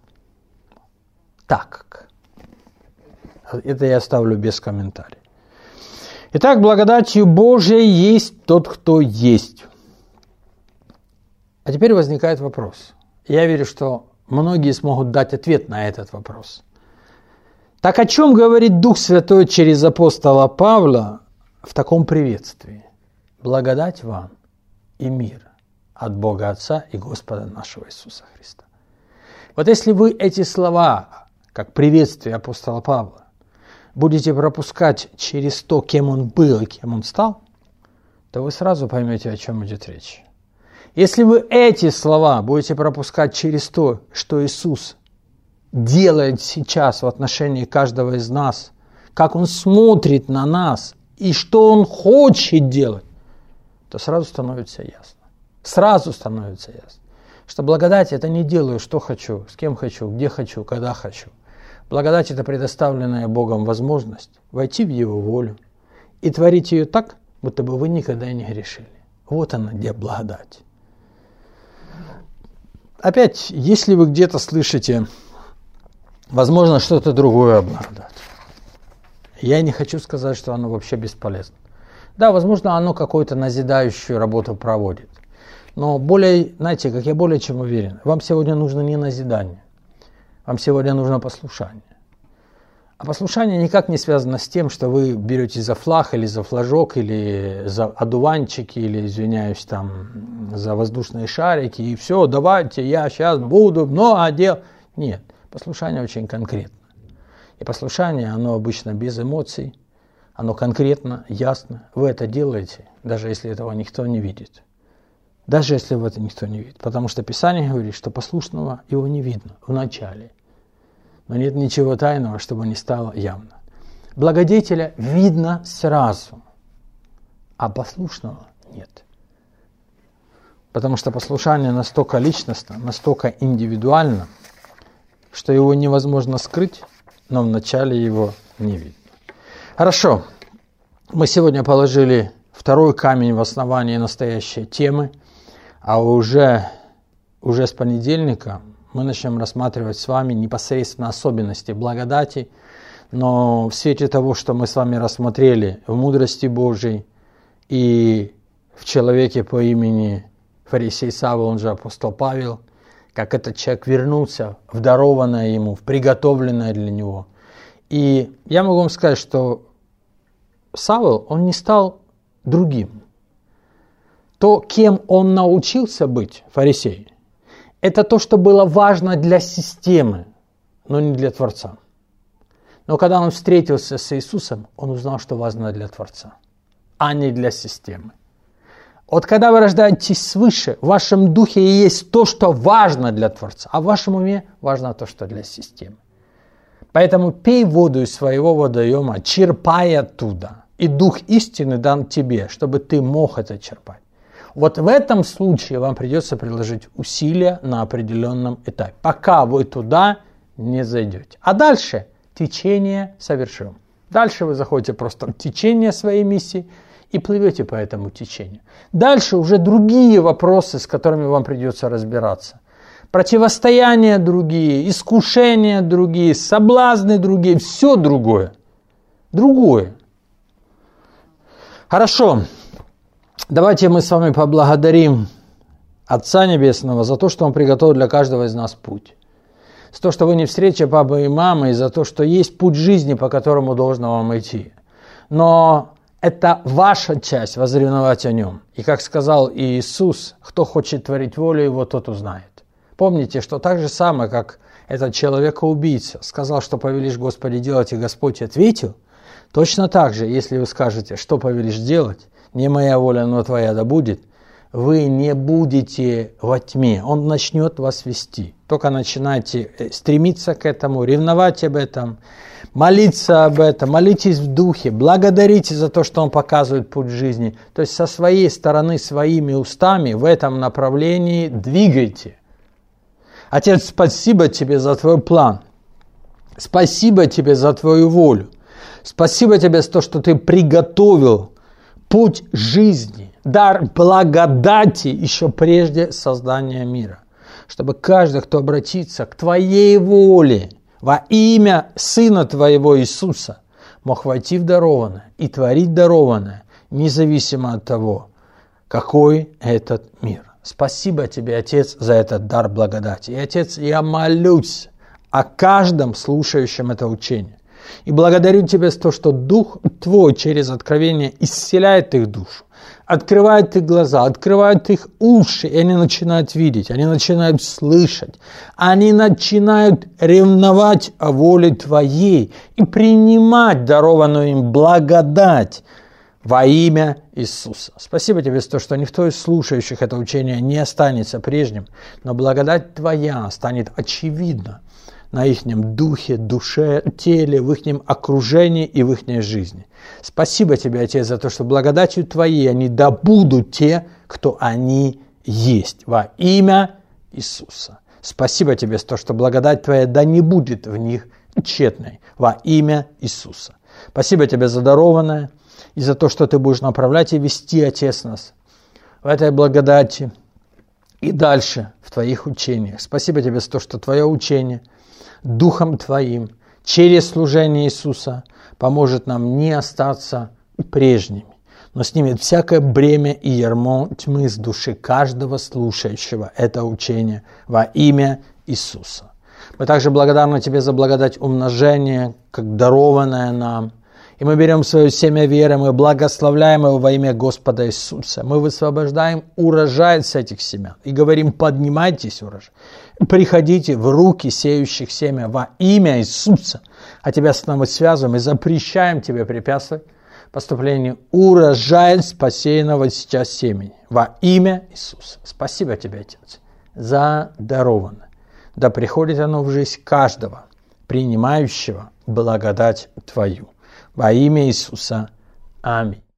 Это я оставлю без комментариев. Итак, благодатью Божией есть тот, кто есть. А теперь возникает вопрос. Я верю, что многие смогут дать ответ на этот вопрос. Так о чем говорит Дух Святой через апостола Павла в таком приветствии? Благодать вам и мир от Бога Отца и Господа нашего Иисуса Христа. Вот если вы эти слова, как приветствие апостола Павла, будете пропускать через то, кем он был и кем он стал, то вы сразу поймете, о чем идет речь. Если вы эти слова будете пропускать через то, что Иисус делает сейчас в отношении каждого из нас, как Он смотрит на нас и что Он хочет делать, то сразу становится ясно. Сразу становится ясно, что благодать – это не делаю, что хочу, с кем хочу, где хочу, когда хочу. Благодать – это предоставленная Богом возможность войти в Его волю и творить ее так, будто бы вы никогда и не грешили. Вот она, где благодать. Опять, если вы где-то слышите, возможно, что-то другое о благодати, я не хочу сказать, что оно вообще бесполезно. Да, возможно, оно какую-то назидающую работу проводит. Но более, знаете, как я более чем уверен, вам сегодня нужно не назидание, вам сегодня нужно послушание. А послушание никак не связано с тем, что вы берете за флаг или за флажок, или за одуванчики, или, извиняюсь, там, за воздушные шарики, и все, давайте, я сейчас буду много дел. Нет, послушание очень конкретно. И послушание, оно обычно без эмоций, оно конкретно, ясно. Вы это делаете, даже если этого никто не видит. Даже если в это никто не видит. Потому что Писание говорит, что послушного его не видно вначале. Но нет ничего тайного, чтобы не стало явно. Благодетеля видно сразу, а послушного нет. Потому что послушание настолько личностно, настолько индивидуально, что его невозможно скрыть, но вначале его не видно. Хорошо, мы сегодня положили второй камень в основании настоящей темы, а уже с понедельника мы начнем рассматривать с вами непосредственно особенности благодати, но в свете того, что мы с вами рассмотрели в мудрости Божией и в человеке по имени фарисей Савва, он же апостол Павел, как этот человек вернулся в дарованное ему, в приготовленное для него. И я могу вам сказать, что Савл, он не стал другим. То, кем он научился быть, фарисей, это то, что было важно для системы, но не для Творца. Но когда он встретился с Иисусом, он узнал, что важно для Творца, а не для системы. Вот когда вы рождаетесь свыше, в вашем духе есть то, что важно для Творца, а в вашем уме важно то, что для системы. Поэтому пей воду из своего водоема, черпай оттуда, и Дух истины дан тебе, чтобы ты мог это черпать. Вот в этом случае вам придется приложить усилия на определенном этапе, пока вы туда не зайдете. А дальше течение совершим. Дальше вы заходите просто в течение своей миссии и плывете по этому течению. Дальше уже другие вопросы, с которыми вам придется разбираться. Противостояния другие, искушения другие, соблазны другие, все другое. Другое. Хорошо. Давайте мы с вами поблагодарим Отца Небесного за то, что Он приготовил для каждого из нас путь. За то, что вы не встреча папы и мамы, и за то, что есть путь жизни, по которому должно вам идти. Но это ваша часть возревновать о Нем. И как сказал Иисус, кто хочет творить волю Его, тот узнает. Помните, что так же самое, как этот человека-убийца сказал, что повелишь, Господи, делать, и Господь ответил, точно так же, если вы скажете, что повелишь делать, не моя воля, но твоя да будет, вы не будете во тьме, Он начнет вас вести. Только начинайте стремиться к этому, ревновать об этом, молиться об этом, молитесь в духе, благодарите за то, что Он показывает путь жизни. То есть со своей стороны, своими устами в этом направлении двигайте. Отец, спасибо Тебе за Твой план. Спасибо Тебе за Твою волю. Спасибо Тебе за то, что Ты приготовил путь жизни, дар благодати еще прежде создания мира. Чтобы каждый, кто обратится к Твоей воле во имя Сына Твоего Иисуса, мог войти в дарованное и творить дарованное, независимо от того, какой этот мир. Спасибо Тебе, Отец, за этот дар благодати. И, Отец, я молюсь о каждом слушающем это учение. И благодарю Тебя за то, что Дух Твой через откровение исцеляет их душу, открывает их глаза, открывает их уши, и они начинают видеть, они начинают слышать, они начинают ревновать о воле Твоей и принимать дарованную им благодать во имя Иисуса. Спасибо Тебе за то, что никто из слушающих это учение не останется прежним, но благодать Твоя станет очевидна на их духе, душе, теле, в их окружении и в их жизни. Спасибо Тебе, Отец, за то, что благодатью Твоей они добудут те, кто они есть, во имя Иисуса. Спасибо Тебе за то, что благодать Твоя да не будет в них тщетной, во имя Иисуса. Спасибо Тебе за дарованное и за то, что Ты будешь направлять и вести, Отец, нас в этой благодати и дальше в Твоих учениях. Спасибо Тебе за то, что Твое учение Духом Твоим через служение Иисуса поможет нам не остаться прежними, но снимет всякое бремя и ярмо тьмы с души каждого слушающего это учение во имя Иисуса. Мы также благодарны Тебе за благодать умножения, как дарованное нам. И мы берем свое семя веры, мы благословляем его во имя Господа Иисуса. Мы высвобождаем урожай с этих семян и говорим: поднимайтесь, урожай. Приходите в руки сеющих семя во имя Иисуса. А Тебя с нами связываем и запрещаем Тебе препятствовать поступлению урожая посеянного сейчас семени во имя Иисуса. Спасибо Тебе, Отец, за дарованное. Да приходит оно в жизнь каждого, принимающего благодать Твою. Во имя Иисуса. Аминь.